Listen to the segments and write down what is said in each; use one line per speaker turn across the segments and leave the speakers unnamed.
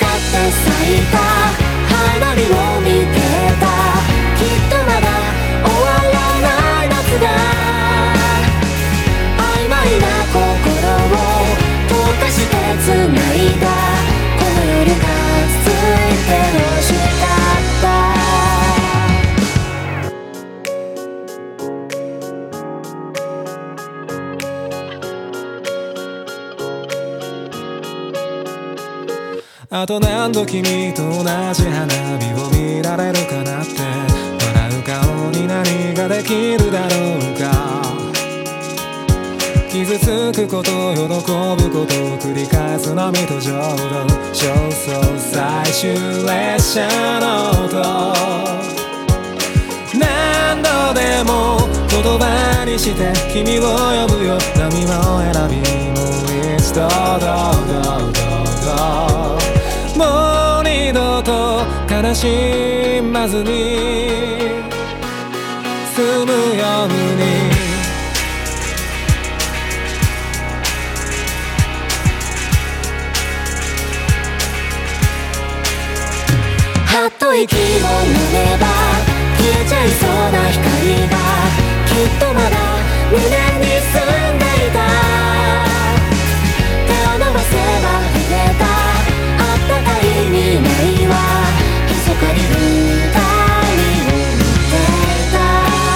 咲いた花火を見てた。きっとまだ終わらない夏が曖昧な心を溶かして繋いだ。この夜が続いて欲しかった。
あと何度君と同じ花火を見られるかなって。笑う顔に何ができるだろうか。傷つくこと喜ぶことを繰り返す波と浄土。焦燥最終列車の音。何度でも言葉にして君を呼ぶよ。波も選びもう一度もう二度と悲しまずに済むように。
はっと息を飲めば消えちゃいそうな光がきっとまだ胸に住んでいた。手を伸ばせば触れたあったかい未来は密かに二人を見ていた。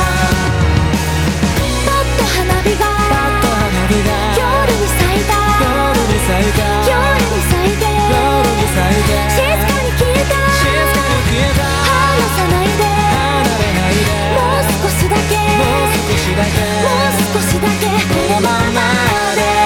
パッと花火が夜に咲いた。夜に咲いて静かに消えた。離さないでもう少しだけこのままで。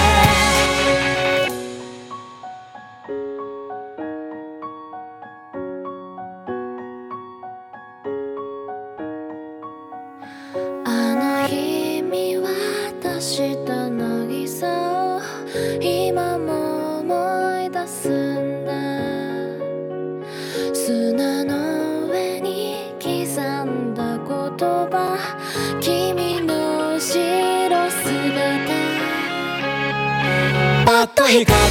あの日見渡した渚を今も思い出すんだ。砂の上に刻んだ言葉君の後ろ姿。パッと光